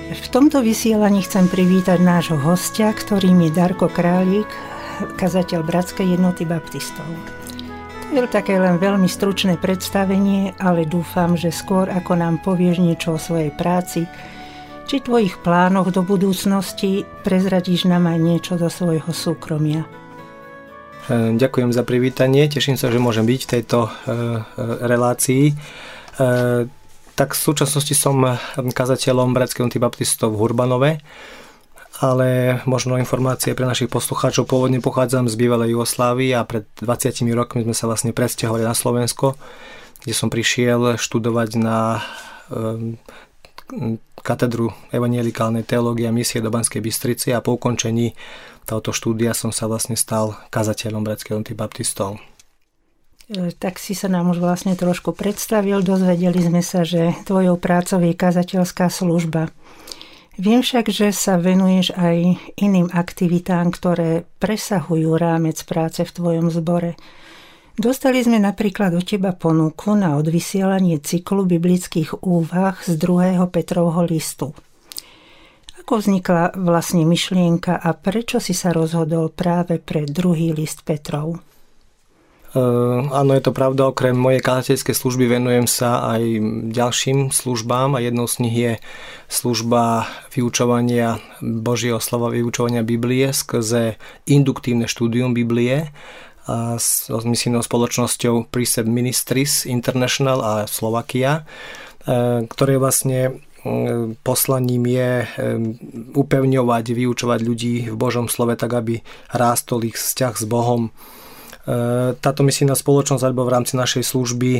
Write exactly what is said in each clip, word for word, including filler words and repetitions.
V tomto vysielaní chcem privítať nášho hostia, ktorým je Darko Králik, kazateľ Bratskej jednoty baptistov. To je také len veľmi stručné predstavenie, ale dúfam, že skôr ako nám povieš niečo o svojej práci, či tvojich plánoch do budúcnosti, prezradíš nám aj niečo zo svojho súkromia. Ďakujem za privítanie, teším sa, že môžem byť v tejto relácii. Tak v súčasnosti som kazateľom Bratskej jednoty baptistov v Hurbanove, ale možno informácie pre našich poslucháčov. Pôvodne pochádzam z bývalej Jugoslávie a pred dvadsiatimi rokmi sme sa vlastne presťahovali na Slovensko, kde som prišiel študovať na um, katedru evanjelikálnej teológie a misie do Banskej Bystrici a po ukončení tohto štúdia som sa vlastne stal kazateľom Bratskej jednoty baptistov. Tak si sa nám už vlastne trošku predstavil, dozvedeli sme sa, že tvojou prácou je kazateľská služba. Viem však, že sa venuješ aj iným aktivitám, ktoré presahujú rámec práce v tvojom zbore. Dostali sme napríklad od teba ponuku na odvysielanie cyklu biblických úvah z druhého Petrovho listu. Ako vznikla vlastne myšlienka a prečo si sa rozhodol práve pre druhý list Petrov? Uh, áno, je to pravda, okrem mojej kazateľskej služby venujem sa aj ďalším službám a jednou z nich je služba vyučovania Božieho slova, vyučovania Biblie skrze induktívne štúdium Biblie a s misijnou spoločnosťou Precept Ministries International a Slovakia, uh, ktoré vlastne uh, poslaním je um, upevňovať, vyučovať ľudí v Božom slove tak, aby rástol ich vzťah s Bohom. Táto misijná spoločnosť alebo v rámci našej služby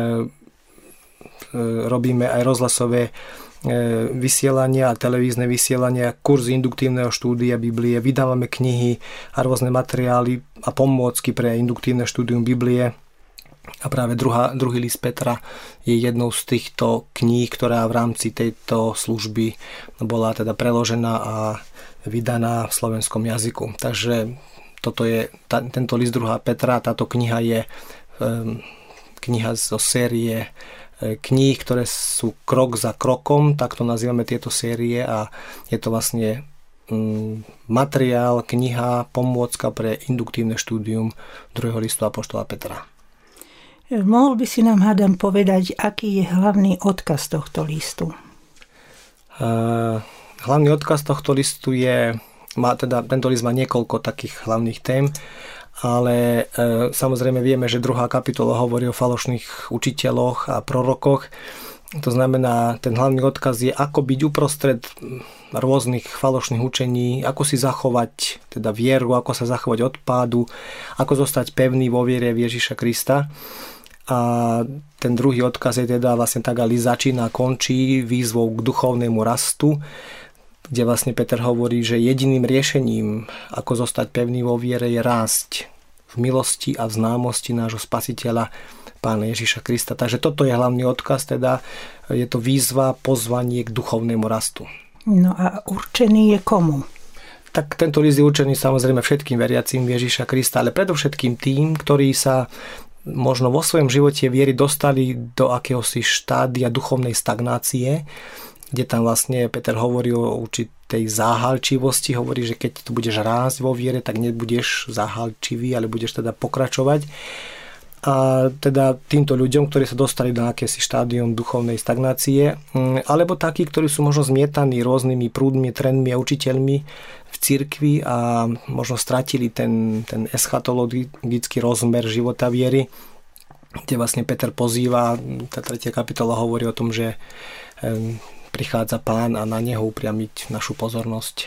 robíme aj rozhlasové vysielania a televízne vysielania, kurz induktívneho štúdia Biblie, vydávame knihy a rôzne materiály a pomôcky pre induktívne štúdium Biblie. A práve druhá, druhý list Petra je jednou z týchto kníh, ktorá v rámci tejto služby bola teda preložená a vydaná v slovenskom jazyku. Takže toto je, tá, tento list druhá Petra, táto kniha je um, kniha zo série e, kníh, ktoré sú krok za krokom, takto nazývame tieto série a je to vlastne um, materiál, kniha, pomôcka pre induktívne štúdium druhého listu apoštola Petra. Mohol by si nám, hádam, povedať, aký je hlavný odkaz tohto listu? Uh, hlavný odkaz tohto listu je Má teda, tento list má niekoľko takých hlavných tém, ale e, samozrejme vieme, že druhá kapitola hovorí o falošných učiteľoch a prorokoch. To znamená, ten hlavný odkaz je, ako byť uprostred rôznych falošných učení, ako si zachovať teda vieru, ako sa zachovať od pádu, ako zostať pevný vo viere v Ježiša Krista. A ten druhý odkaz je teda vlastne tak, ale začína a končí výzvou k duchovnému rastu, kde vlastne Peter hovorí, že jediným riešením, ako zostať pevný vo viere, je rásť v milosti a v známosti nášho Spasiteľa, Pána Ježiša Krista. Takže toto je hlavný odkaz, teda je to výzva, pozvanie k duchovnému rastu. No a určený je komu? Tak tento list je určený samozrejme všetkým veriacím Ježiša Krista, ale predovšetkým tým, ktorí sa možno vo svojom živote viery dostali do akéhosi štádia duchovnej stagnácie, kde tam vlastne Peter hovorí o určitej záhalčivosti, hovorí, že keď tu budeš rásť vo viere, tak nebudeš záhalčivý, ale budeš teda pokračovať. A teda týmto ľuďom, ktorí sa dostali do akési štádium duchovnej stagnácie, alebo takí, ktorí sú možno zmietaní rôznymi prúdmi, trendmi a učiteľmi v cirkvi a možno stratili ten, ten eschatologický rozmer života viery, kde vlastne Peter pozýva, tá tretia kapitola hovorí o tom, že prichádza Pán a na neho upriamiť našu pozornosť.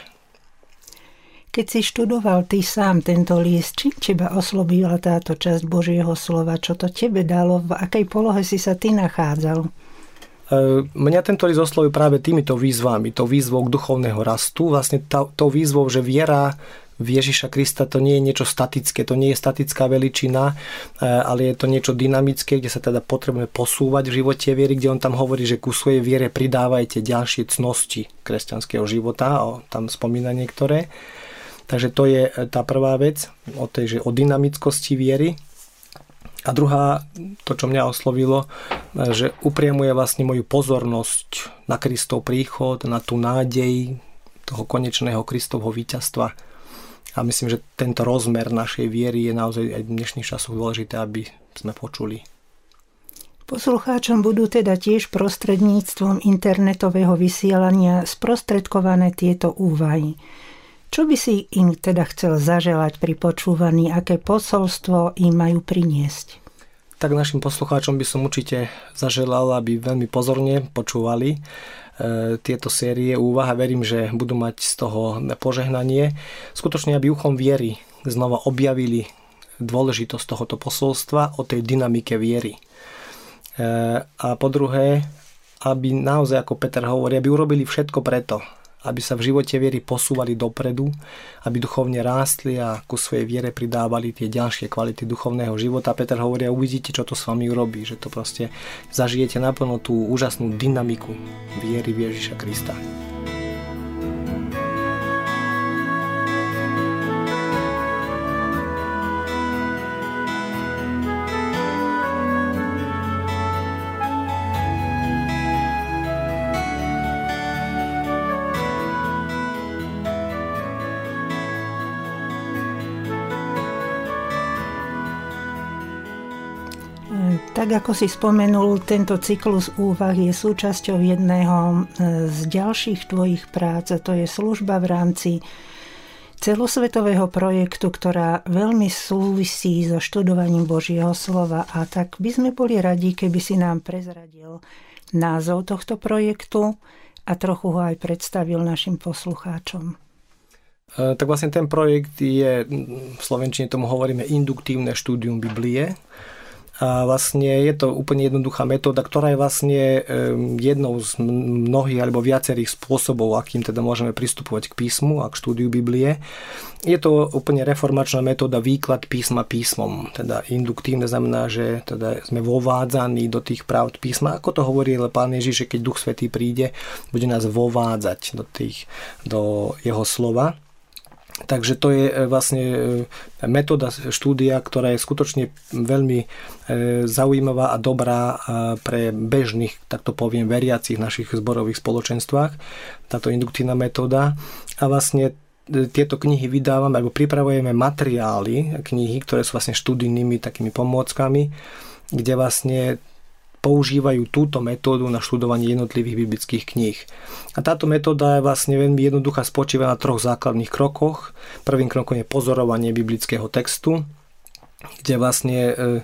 Keď si študoval ty sám tento list, či teba oslobila táto časť Božieho slova? Čo to tebe dalo? V akej polohe si sa ty nachádzal? Mňa tento list oslovil práve týmito výzvami. To výzvou k duchovného rastu. Vlastne tou výzvou, že viera v Ježiša Krista to nie je niečo statické, to nie je statická veličina, ale je to niečo dynamické, kde sa teda potrebujeme posúvať v živote viery, kde on tam hovorí, že ku svojej viere pridávajte ďalšie cnosti kresťanského života, o, tam spomína niektoré. Takže to je tá prvá vec o tej, že o dynamickosti viery. A druhá, to, čo mňa oslovilo, že upriamuje vlastne moju pozornosť na Kristov príchod, na tú nádej toho konečného Kristovho víťazstva. A myslím, že tento rozmer našej viery je naozaj aj v dnešných časoch dôležité, aby sme počuli. Poslucháčom budú teda tiež prostredníctvom internetového vysielania sprostredkované tieto úvahy. Čo by si im teda chcel zaželať pri počúvaní, aké posolstvo im majú priniesť? Tak našim poslucháčom by som určite zaželal, aby veľmi pozorne počúvali e, tieto série úvah a verím, že budú mať z toho požehnanie. Skutočne, aby uchom viery znova objavili dôležitosť tohoto posolstva o tej dynamike viery. E, a po druhé, aby naozaj, ako Peter hovorí, aby urobili všetko preto, aby sa v živote viery posúvali dopredu, aby duchovne rástli a ku svojej viere pridávali tie ďalšie kvality duchovného života. Peter hovorí, a uvidíte, čo to s vami urobí, že to proste zažijete naplno tú úžasnú dynamiku viery v Ježiša Krista. Tak ako si spomenul, tento cyklus úvah je súčasťou jedného z ďalších tvojich prác, a to je služba v rámci celosvetového projektu, ktorá veľmi súvisí so študovaním Božieho slova. A tak by sme boli radi, keby si nám prezradil názov tohto projektu a trochu ho aj predstavil našim poslucháčom. Tak vlastne ten projekt je, v slovenčine tomu hovoríme, induktívne štúdium Biblie. A vlastne je to úplne jednoduchá metóda, ktorá je vlastne jednou z mnohých alebo viacerých spôsobov, akým teda môžeme pristupovať k písmu a k štúdiu Biblie. Je to úplne reformačná metóda výklad písma písmom. Teda induktívne znamená, že teda sme vovádzaní do tých pravd písma. Ako to hovorí Pán Ježiš, že keď Duch Svätý príde, bude nás vovádzať do, tých, do jeho slova. Takže to je vlastne metóda štúdia, ktorá je skutočne veľmi zaujímavá a dobrá pre bežných, tak to poviem, veriacich našich zborových spoločenstvách. Táto induktívna metóda. A vlastne tieto knihy vydávame, alebo pripravujeme materiály, knihy, ktoré sú vlastne študijnými takými pomôckami, kde vlastne používajú túto metódu na študovanie jednotlivých biblických kníh. A táto metóda je vlastne veľmi jednoduchá, spočíva na troch základných krokoch. Prvým krokom je pozorovanie biblického textu, kde vlastne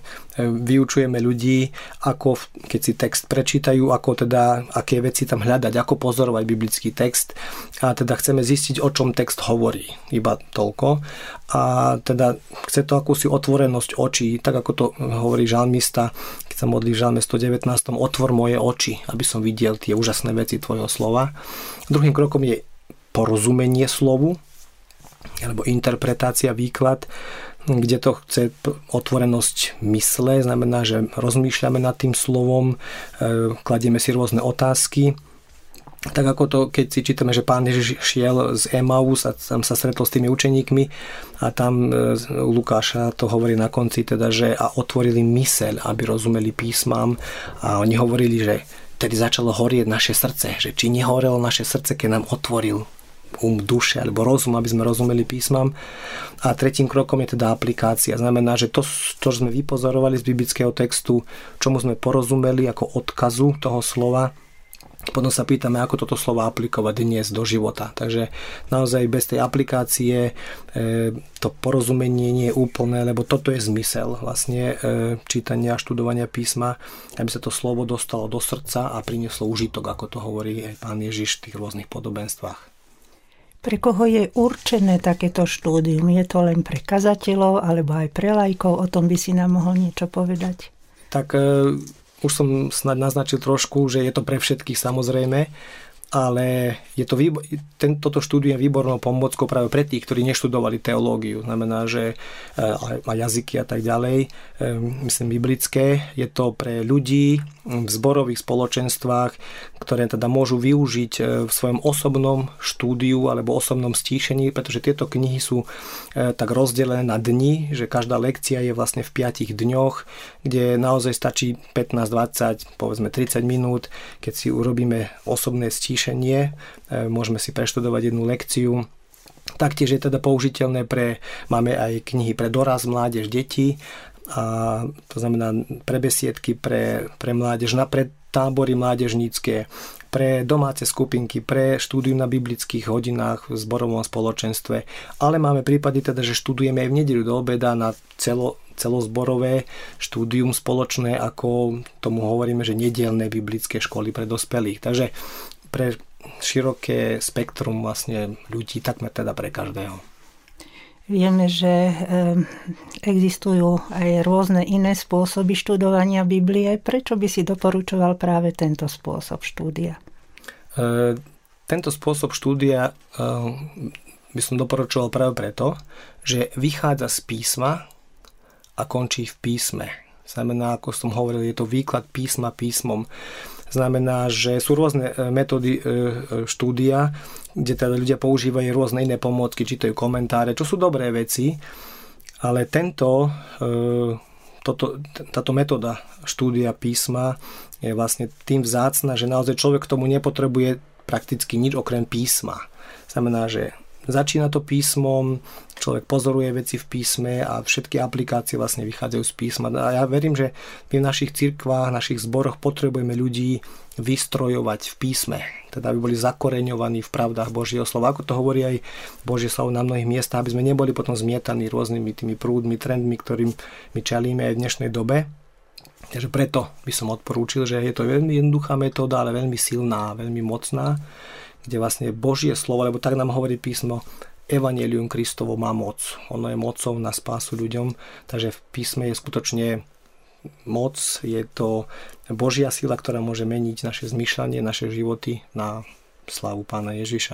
vyučujeme ľudí, ako keď si text prečítajú, ako teda, aké veci tam hľadať, ako pozorovať biblický text. A teda chceme zistiť, o čom text hovorí. Iba toľko. A teda chce to akúsi otvorenosť očí, tak ako to hovorí žalmista, keď sa modlí v žalme sto devätnásť, otvor moje oči, aby som videl tie úžasné veci tvojho slova. Druhým krokom je porozumenie slovu, alebo interpretácia, výklad, kde to chce otvorenosť mysle, znamená, že rozmýšľame nad tým slovom, kladieme si rôzne otázky. Tak ako to, keď si čítame, že Pán Ježiš šiel z Emaus a tam sa stretol s tými učeníkmi a tam Lukáša to hovorí na konci, teda, že a otvorili myseľ, aby rozumeli písmam, a oni hovorili, že tedy začalo horieť naše srdce, že či nehorelo naše srdce, keď nám otvoril um, duše alebo rozum, aby sme rozumeli písmam. A tretím krokom je teda aplikácia. Znamená, že to, čo sme vypozorovali z biblického textu, čomu sme porozumeli ako odkazu toho slova, potom sa pýtame, ako toto slovo aplikovať dnes do života. Takže naozaj bez tej aplikácie to porozumenie nie je úplné, lebo toto je zmysel vlastne čítania a študovania písma, aby sa to slovo dostalo do srdca a prinieslo užitok, ako to hovorí aj Pán Ježiš v tých rôznych podobenstvách. Pre koho je určené takéto štúdium? Je to len pre kazateľov alebo aj pre laikov? O tom by si nám mohol niečo povedať? Tak už som snad naznačil trošku, že je to pre všetkých samozrejme, ale je to výbo- ten, toto štúdium je výbornou pomôckou práve pre tých, ktorí neštudovali teológiu. Znamená, že a jazyky a tak ďalej, myslím biblické. Je to pre ľudí v zborových spoločenstvách, ktoré teda môžu využiť v svojom osobnom štúdiu alebo osobnom stíšení, pretože tieto knihy sú tak rozdelené na dni, že každá lekcia je vlastne v piatich dňoch, kde naozaj stačí pätnásť, dvadsať, povedzme tridsať minút, keď si urobíme osobné stíšenie, môžeme si preštudovať jednu lekciu. Taktiež je teda použiteľné pre, máme aj knihy pre dorast, mládež, deti, a to znamená pre besiedky, pre, pre mládež, na, pre tábory mládežnícke, pre domáce skupinky, pre štúdium na biblických hodinách v zborovom spoločenstve. Ale máme prípady teda, že študujeme aj v nedeľu do obeda na celo, celozborové štúdium spoločné, ako tomu hovoríme, že nedeľné biblické školy pre dospelých. Takže pre široké spektrum vlastne ľudí, takmer teda pre každého. Vieme, že existujú aj rôzne iné spôsoby študovania Biblie. Prečo by si doporučoval práve tento spôsob štúdia? E, tento spôsob štúdia e, by som doporučoval práve preto, že vychádza z písma a končí v písme. Znamená, ako som hovoril, je to výklad písma písmom. Znamená, že sú rôzne metódy štúdia, kde teda ľudia používajú rôzne iné pomôcky, čítajú komentáre, čo sú dobré veci, ale tento, toto, táto metóda štúdia písma je vlastne tým vzácna, že naozaj človek k tomu nepotrebuje prakticky nič okrem písma. Znamená, že začína to písmom, človek pozoruje veci v písme a všetky aplikácie vlastne vychádzajú z písma. A ja verím, že my v našich cirkvách, našich zboroch potrebujeme ľudí vystrojovať v písme. Teda aby boli zakoreňovaní v pravdách Božieho slova. Ako to hovorí aj Božie slovo na mnohých miestach, aby sme neboli potom zmietaní rôznymi tými prúdmi, trendmi, ktorým my čelíme aj v dnešnej dobe. Takže preto by som odporúčil, že je to veľmi jednoduchá metóda, ale veľmi silná, veľmi mocná, kde vlastne Božie slovo, lebo tak nám hovorí písmo, Evanjelium Kristovo má moc. Ono je mocou na spásu ľuďom, takže v písme je skutočne moc, je to Božia sila, ktorá môže meniť naše zmýšľanie, naše životy na slávu Pána Ježiša.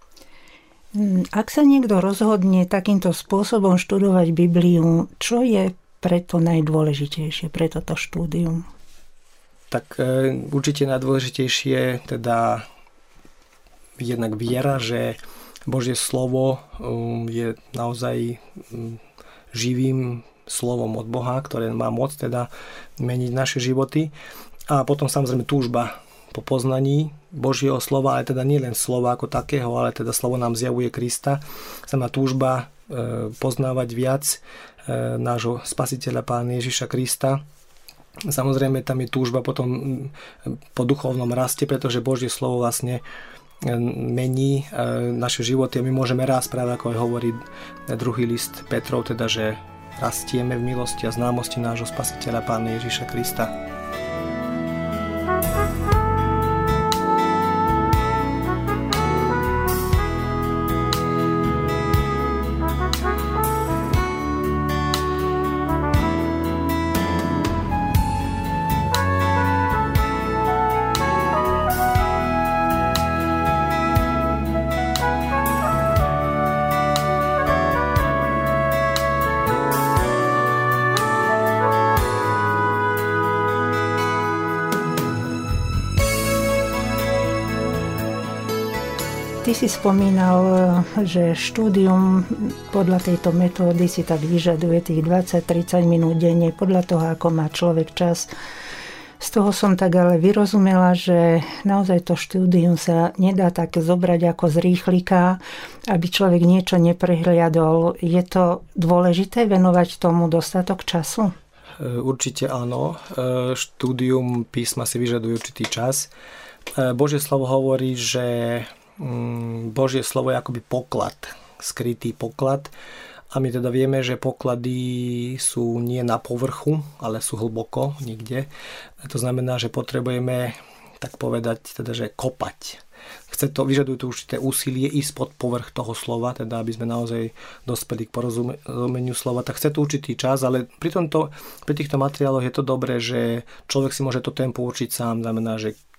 Ak sa niekto rozhodne takýmto spôsobom študovať Bibliu, čo je preto najdôležitejšie pre toto štúdium? Tak e, určite najdôležitejšie teda jednak viera, že Božie slovo je naozaj živým slovom od Boha, ktoré má moc teda meniť naše životy. A potom samozrejme túžba po poznaní Božieho slova, ale teda nie len slova ako takého, ale teda slovo nám zjavuje Krista. Znamená túžba poznávať viac nášho spasiteľa Pána Ježiša Krista. Samozrejme tam je túžba potom po duchovnom raste, pretože Božie slovo vlastne mení naše životy a my môžeme rásť, práve ako aj hovorí druhý list Petrov, teda že rastieme v milosti a známosti nášho spasiteľa Pána Ježiša Krista. Ty si spomínal, že štúdium podľa tejto metódy si tak vyžaduje tých dvadsať tridsať minút denne, podľa toho, ako má človek čas. Z toho som tak ale vyrozumela, že naozaj to štúdium sa nedá tak zobrať ako z rýchlika, aby človek niečo neprehliadol. Je to dôležité venovať tomu dostatok času? Určite áno. Štúdium písma si vyžaduje určitý čas. Božie slovo hovorí, že Božie slovo je akoby poklad, skrytý poklad. A my teda vieme, že poklady sú nie na povrchu, ale sú hlboko niekde. To znamená, že potrebujeme, tak povedať, teda, že kopať. Chce to, vyžaduje to určité úsilie ísť pod povrch toho slova, teda aby sme naozaj dospeli k porozumeniu slova. Tak chce to určitý čas, ale pri, tomto, pri týchto materiáloch je to dobré, že človek si môže to tempo určiť sám. Znamená, že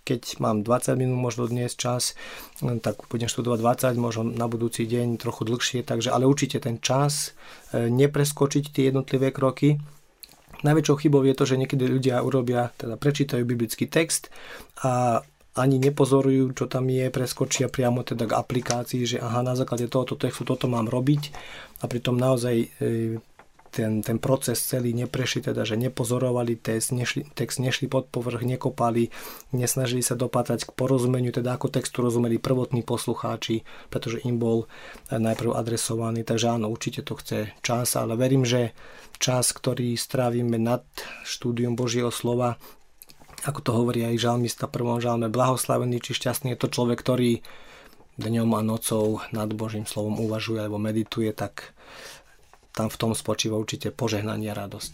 keď mám dvadsať minút možno dnes čas, tak budem študovať dvadsať, možno na budúci deň trochu dlhšie, takže ale určite ten čas, nepreskočiť tie jednotlivé kroky. Najväčšou chybou je to, že niekedy ľudia urobia, teda prečítajú biblický text a ani nepozorujú, čo tam je, preskočia priamo teda k aplikácii, že aha, na základe tohoto textu toto mám robiť a pritom naozaj ten, ten proces celý neprešli, teda že nepozorovali text, nešli, text nešli pod povrch, nekopali, nesnažili sa dopatrať k porozumeniu, teda ako textu rozumeli prvotní poslucháči, pretože im bol najprv adresovaný. Takže áno, určite to chce čas, ale verím, že čas, ktorý strávime nad štúdium Božieho slova, ako to hovorí aj žalmista v prvom žalme, blahoslavený či šťastný je to človek, ktorý dňom a nocou nad Božím slovom uvažuje alebo medituje, tak tam v tom spočíva určite požehnanie a radosť.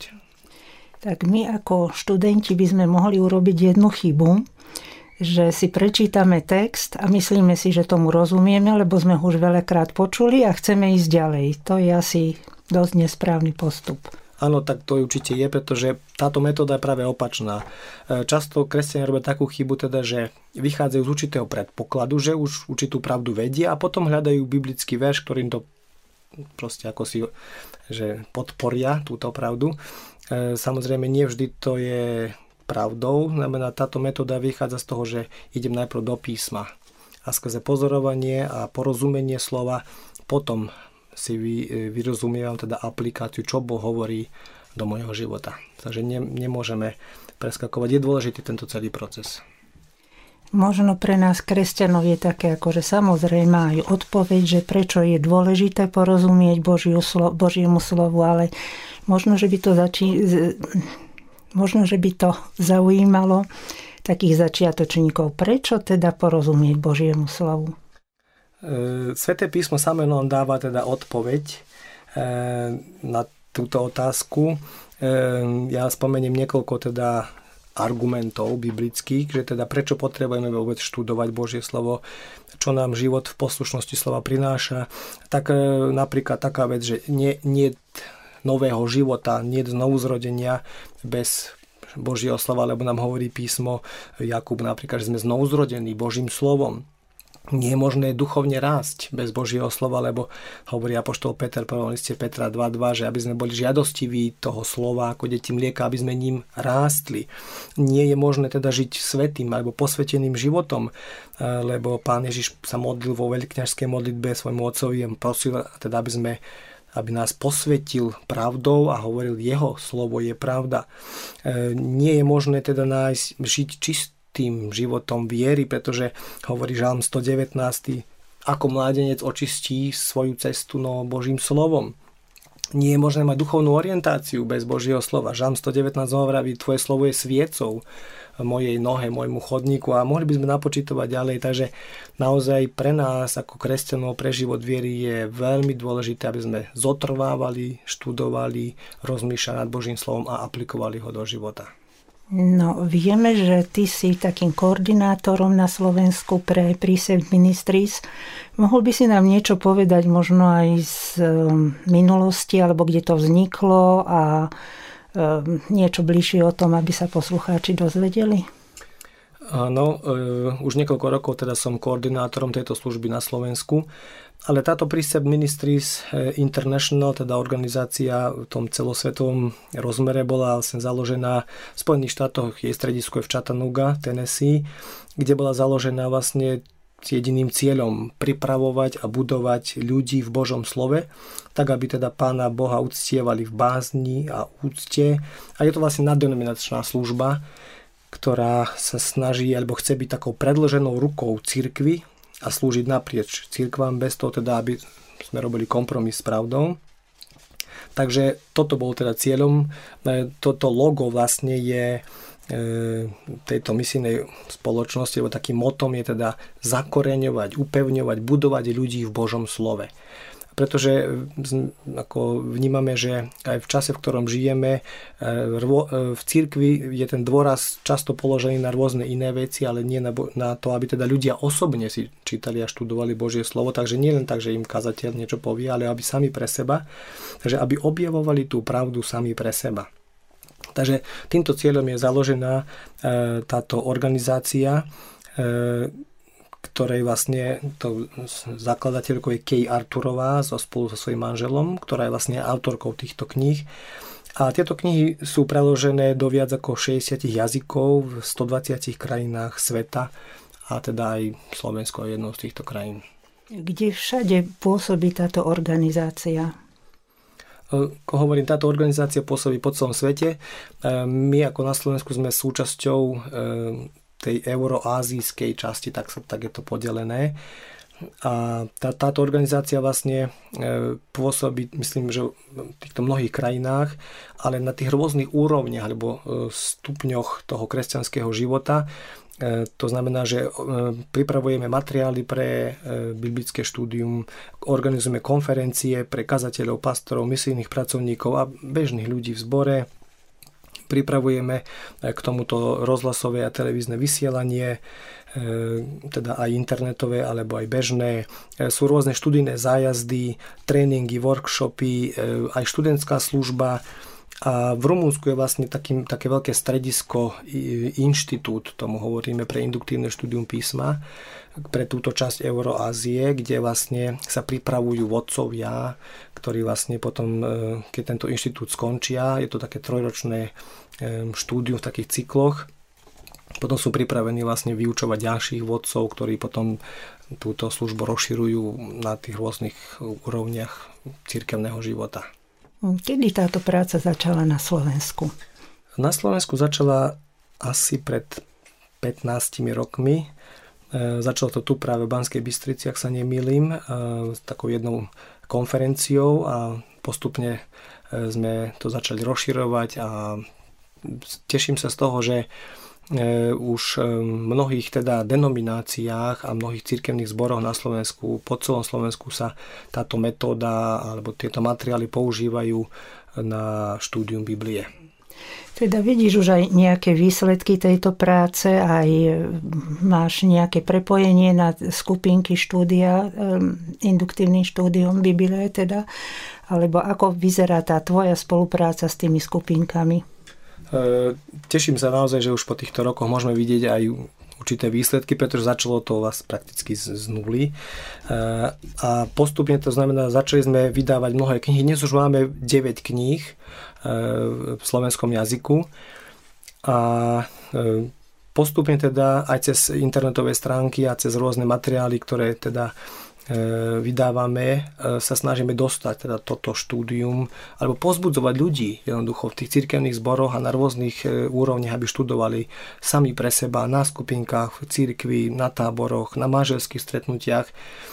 Tak my ako študenti by sme mohli urobiť jednu chybu, že si prečítame text a myslíme si, že tomu rozumieme, lebo sme ho už veľakrát počuli a chceme ísť ďalej. To je asi dosť nesprávny postup. Áno, tak to určite je, pretože táto metóda je práve opačná. Často kresťania robia takú chybu, teda, že vychádzajú z určitého predpokladu, že už určitú pravdu vedia a potom hľadajú biblický verš, ktorým to proste ako si že podporia túto pravdu. Samozrejme, nie vždy to je pravdou. Znamená, táto metóda vychádza z toho, že idem najprv do písma a skrze pozorovanie a porozumenie slova potom si vy, vyrozumievam teda aplikáciu, čo Boh hovorí do môjho života. Takže ne, nemôžeme preskakovať. Je dôležitý tento celý proces. Možno pre nás kresťanov je také akože samozrejme aj odpoveď, že prečo je dôležité porozumieť Božiu slo, Božiemu slovu, ale možno, že by to začí, možno, že by to zaujímalo takých začiatočníkov. Prečo teda porozumieť Božiemu slovu? Sväté písmo samé nám dáva teda odpoveď na túto otázku. Ja spomeniem niekoľko teda argumentov biblických, že teda prečo potrebujeme vôbec študovať Božie slovo, čo nám život v poslušnosti slova prináša. Tak napríklad taká vec, že nie, nie nového života, nie znovuzrodenia bez Božieho slova, lebo nám hovorí písmo Jakub napríklad, že sme znovuzrodení Božím slovom. Nie je možné duchovne rásť bez Božieho slova, lebo hovorí apoštol Peter v prvom liste Petra dva dva, že aby sme boli žiadostiví toho slova ako deti mlieka, aby sme ním rástli. Nie je možné teda žiť svätým alebo posveteným životom, lebo Pán Ježiš sa modlil vo veľkňažskej modlitbe svojmu otcovi a prosil, teda aby sme aby nás posvetil pravdou a hovoril, jeho slovo je pravda. Nie je možné teda nájsť, žiť čist tým životom viery, pretože hovorí žalm sto devätnásť, ako mládenec očistí svoju cestu no Božím slovom. Nie je možné mať duchovnú orientáciu bez Božieho slova. Žalm sto devätnásť hovorí, tvoje slovo je sviecou mojej nohe, môjmu chodníku a mohli by sme napočítovať ďalej. Takže naozaj pre nás ako kresťanov, pre život viery je veľmi dôležité, aby sme zotrvávali, študovali, rozmýšľali nad Božím slovom a aplikovali ho do života. No, vieme, že ty si takým koordinátorom na Slovensku pre Precept Ministries. Mohol by si nám niečo povedať možno aj z minulosti, alebo kde to vzniklo a niečo bližšie o tom, aby sa poslucháči dozvedeli? Áno, už niekoľko rokov teda som koordinátorom tejto služby na Slovensku, ale táto Precept Ministries International, teda organizácia v tom celosvetovom rozmere, bola vlastne založená v Spojených štátoch, jej stredisko je v Chattanooga, Tennessee, kde bola založená vlastne s jediným cieľom pripravovať a budovať ľudí v Božom slove, tak aby teda Pána Boha uctievali v bázni a úcte. A je to vlastne naddenominačná služba, ktorá sa snaží alebo chce byť takou predĺženou rukou cirkvi a slúžiť naprieč cirkvám bez toho teda, aby sme robili kompromis s pravdou. Takže toto bol teda cieľom. Toto logo vlastne je tejto misijnej spoločnosti, lebo takým motom je teda zakoreňovať, upevňovať, budovať ľudí v Božom slove. Pretože ako vnímame, že aj v čase, v ktorom žijeme, v cirkvi je ten dôraz často položený na rôzne iné veci, ale nie na, na to, aby teda ľudia osobne si čítali a študovali Božie slovo. Takže nie len tak, že im kazateľ niečo povie, ale aby sami pre seba. Takže aby objavovali tú pravdu sami pre seba. Takže týmto cieľom je založená táto organizácia, ktorej vlastne to zakladateľkou je Kay Arturová so, spolu so svojím manželom, ktorá je vlastne autorkou týchto kníh. A tieto knihy sú preložené do viac ako šesťdesiat jazykov v stodvadsiatich krajinách sveta a teda aj Slovensko je jednou z týchto krajín. Kde všade pôsobí táto organizácia? Ako hovorím, táto organizácia pôsobí po celom svete. My ako na Slovensku sme súčasťou tej euroázijskej časti, tak, tak je to podelené. A tá, táto organizácia vlastne pôsobí, myslím, že v týchto mnohých krajinách, ale na tých rôznych úrovniach alebo stupňoch toho kresťanského života. To znamená, že pripravujeme materiály pre biblické štúdium, organizujeme konferencie pre kazateľov, pastorov, misijných pracovníkov a bežných ľudí v zbore. Pripravujeme k tomuto rozhlasové a televízne vysielanie, teda aj internetové alebo aj bežné. Sú rôzne študijné zájazdy, tréningy, workshopy, aj študentská služba. A v Rumunsku je vlastne takým, také veľké stredisko, inštitút, tomu hovoríme, pre induktívne štúdium písma, pre túto časť Euroázie, kde vlastne sa pripravujú vodcovia, ktorí vlastne potom, keď tento inštitút skončia, je to také trojročné štúdium v takých cykloch, potom sú pripravení vlastne vyučovať ďalších vodcov, ktorí potom túto službu rozširujú na tých rôznych úrovniach cirkevného života. Kedy táto práca začala na Slovensku? Na Slovensku začala asi pred pätnástimi rokmi. Začalo to tu práve v Banskej Bystrici, ak sa nemýlim, s takou jednou konferenciou a postupne sme to začali rozširovať a teším sa z toho, že už v mnohých teda denomináciách a mnohých cirkevných zboroch na Slovensku, po celom Slovensku sa táto metóda alebo tieto materiály používajú na štúdium Biblie. Teda vidíš už aj nejaké výsledky tejto práce, aj máš nejaké prepojenie na skupinky štúdia, induktívnym štúdium Biblie teda, alebo ako vyzerá tá tvoja spolupráca s tými skupinkami? Teším sa naozaj, že už po týchto rokoch môžeme vidieť aj určité výsledky, pretože začalo to vás prakticky z, z nuly. A postupne to znamená, začali sme vydávať mnohé knihy. Dnes už máme deväť kníh v slovenskom jazyku. A postupne teda aj cez internetové stránky a cez rôzne materiály, ktoré teda vydávame, sa snažíme dostať teda toto štúdium alebo pozbudzovať ľudí jednoducho v tých cirkevných zboroch a na rôznych úrovniach, aby študovali sami pre seba na skupinkách, v cirkvi, na táboroch, na manželských stretnutiach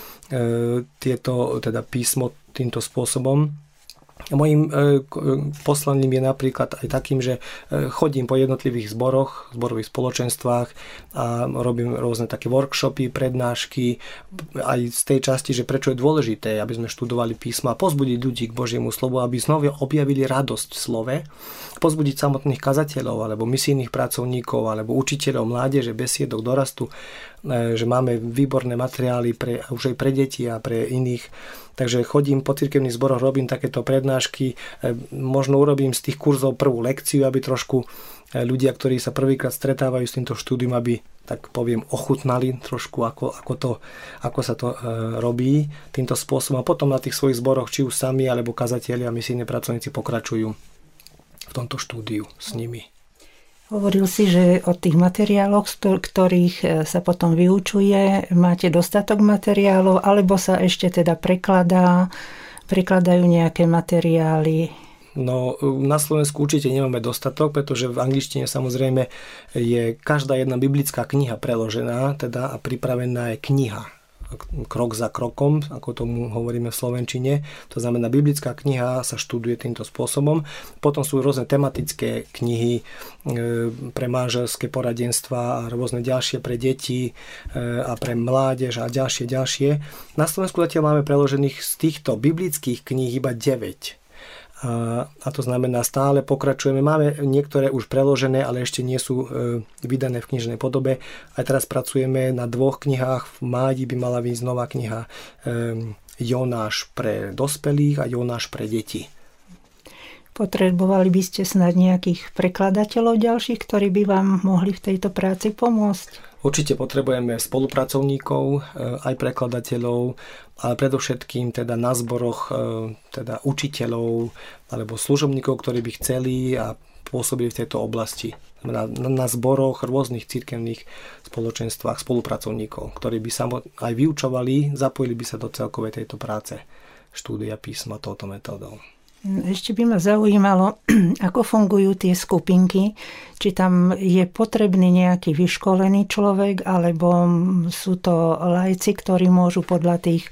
tieto teda písmo týmto spôsobom. Mojím poslaním je napríklad aj takým, že chodím po jednotlivých zboroch, zborových spoločenstvách a robím rôzne také workshopy, prednášky aj z tej časti, že prečo je dôležité, aby sme študovali písma a pozbudiť ľudí k Božiemu slovu, aby znovu objavili radosť v slove, pozbudiť samotných kazateľov alebo misijných pracovníkov alebo učiteľov mládeže, besiedok, dorastu, že máme výborné materiály pre, už aj pre deti a pre iných. Takže chodím po cirkevných zboroch, robím takéto prednášky, možno urobím z tých kurzov prvú lekciu, aby trošku ľudia, ktorí sa prvýkrát stretávajú s týmto štúdium, aby, tak poviem, ochutnali trošku, ako, ako, to, ako sa to robí týmto spôsobom. A potom na tých svojich zboroch, či už sami, alebo kazatelia, misijní pracovníci pokračujú v tomto štúdiu s nimi. Hovoril si, že od tých materiáloch, z ktorých sa potom vyučuje, máte dostatok materiálov, alebo sa ešte teda prekladá, prekladajú nejaké materiály? No, na Slovensku určite nemáme dostatok, pretože v angličtine samozrejme je každá jedna biblická kniha preložená, teda a pripravená je kniha. Krok za krokom, ako tomu hovoríme v slovenčine. To znamená, biblická kniha sa študuje týmto spôsobom. Potom sú rôzne tematické knihy pre manželské poradenstva a rôzne ďalšie pre deti a pre mládež a ďalšie, ďalšie. Na Slovensku zatiaľ máme preložených z týchto biblických kníh iba deväť. A, a to znamená, stále pokračujeme. Máme niektoré už preložené, ale ešte nie sú e, vydané v knižnej podobe. Aj teraz pracujeme na dvoch knihách. V máji by mala vyjsť nová kniha e, Jonáš pre dospelých a Jonáš pre deti. Potrebovali by ste snad nejakých prekladateľov ďalších, ktorí by vám mohli v tejto práci pomôcť? Určite potrebujeme spolupracovníkov, aj prekladateľov, ale predovšetkým teda na zboroch teda učiteľov alebo služobníkov, ktorí by chceli a pôsobili v tejto oblasti. Na, na zboroch rôznych cirkevných spoločenstvách spolupracovníkov, ktorí by sa aj vyučovali, zapojili by sa do celkovej tejto práce štúdia písma touto metódou. Ešte by ma zaujímalo, ako fungujú tie skupinky, či tam je potrebný nejaký vyškolený človek, alebo sú to laici, ktorí môžu podľa tých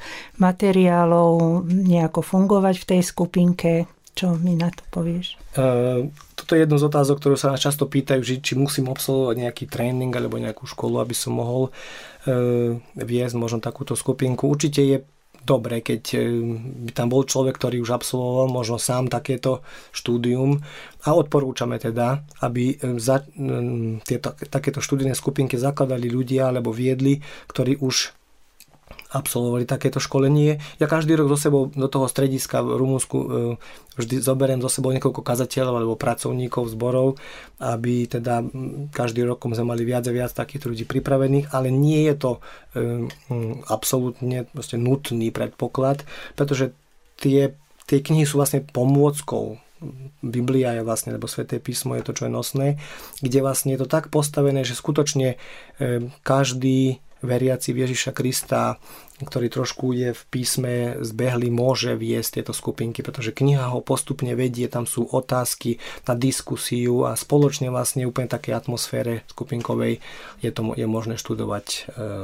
materiálov nejako fungovať v tej skupinke. Čo mi na to povieš? Uh, toto je jedno z otázok, ktorú sa nás často pýtajú, že či musím absolvovať nejaký tréning alebo nejakú školu, aby som mohol uh, viesť možno takúto skupinku. Určite je dobre, keď by tam bol človek, ktorý už absolvoval možno sám takéto štúdium a odporúčame teda, aby za, tieto, takéto študijné skupinky zakladali ľudia alebo viedli, ktorí už absolvovali takéto školenie. Ja každý rok so sebou do toho strediska v Rumunsku vždy zoberiem so sebou niekoľko kazateľov alebo pracovníkov zborov, aby teda každý rok sme mali viac a viac takých ľudí pripravených, ale nie je to um, absolútne nutný predpoklad, pretože tie, tie knihy sú vlastne pomôckou. Biblia je vlastne, lebo Sväté písmo je to, čo je nosné, kde vlastne je to tak postavené, že skutočne um, každý veriaci Ježiša Krista, ktorý trošku je v písme zbehlý, môže viesť tieto skupinky, pretože kniha ho postupne vedie, tam sú otázky na diskusiu a spoločne vlastne úplne také atmosfére skupinkovej je, to, je možné študovať e,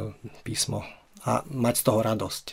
písmo a mať z toho radosť.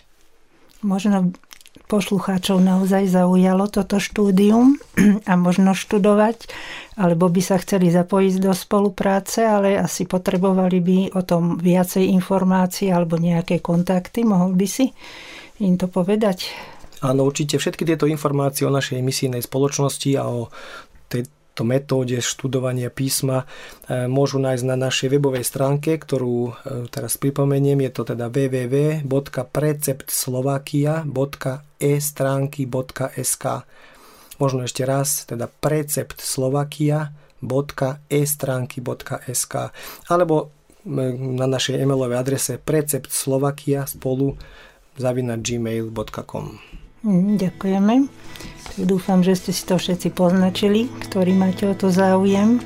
Možno poslucháčov naozaj zaujalo toto štúdium a možno študovať, alebo by sa chceli zapojiť do spolupráce, ale asi potrebovali by o tom viacej informácií alebo nejaké kontakty. Mohol by si im to povedať? Áno, určite všetky tieto informácie o našej misijnej spoločnosti a o tej to metóde študovania písma môžu nájsť na našej webovej stránke, ktorú teraz pripomeniem. Je to teda w w w bodka precept slovakia bodka e stránky bodka es ká. Možno ešte raz, teda precept slovakia bodka e stránky bodka es ká. Alebo na našej e-mailovej adrese precept slovakia spolu zavináč gmail bodka com. Ďakujeme. Dúfam, že ste si to všetci poznačili, ktorí máte o to záujem.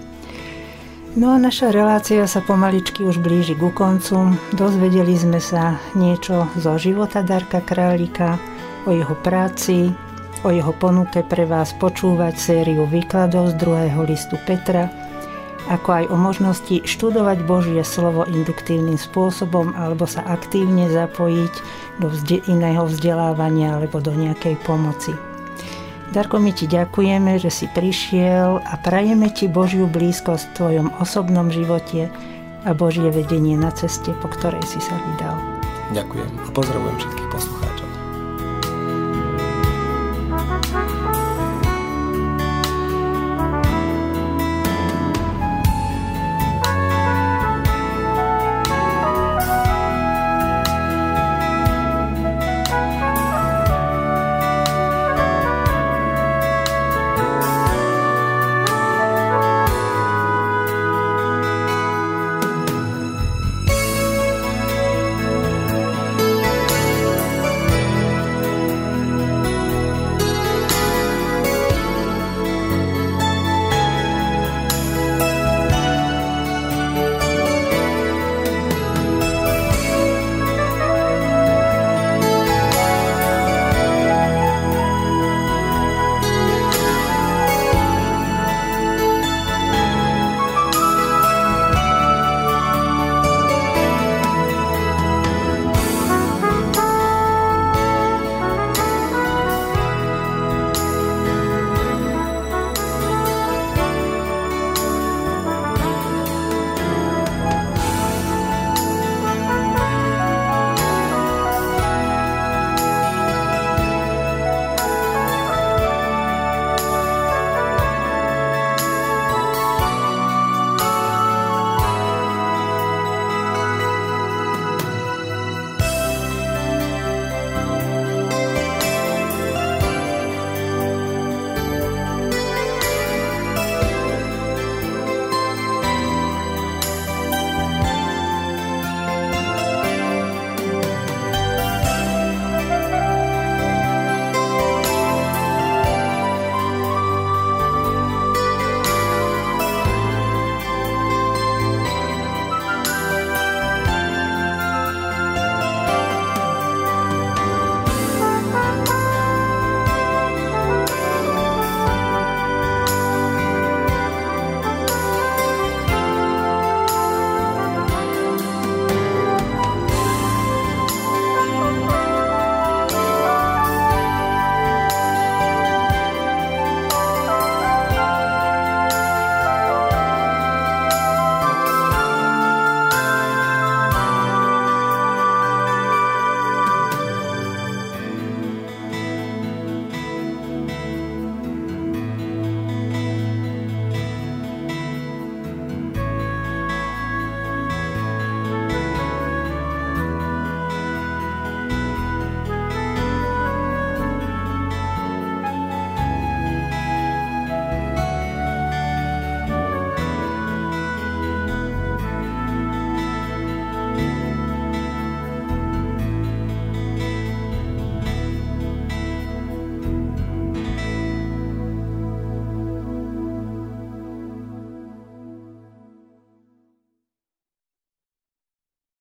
No a naša relácia sa pomaličky už blíži ku koncu. Dozvedeli sme sa niečo zo života Darka Králika, o jeho práci, o jeho ponuke pre vás počúvať sériu výkladov z druhého listu Petra, ako aj o možnosti študovať Božie slovo induktívnym spôsobom alebo sa aktívne zapojiť do vzde- iného vzdelávania alebo do nejakej pomoci. Darko, my ti ďakujeme, že si prišiel a prajeme ti Božiu blízkosť v tvojom osobnom živote a Božie vedenie na ceste, po ktorej si sa vydal. Ďakujem a pozdravujem všetkých poslucháčov.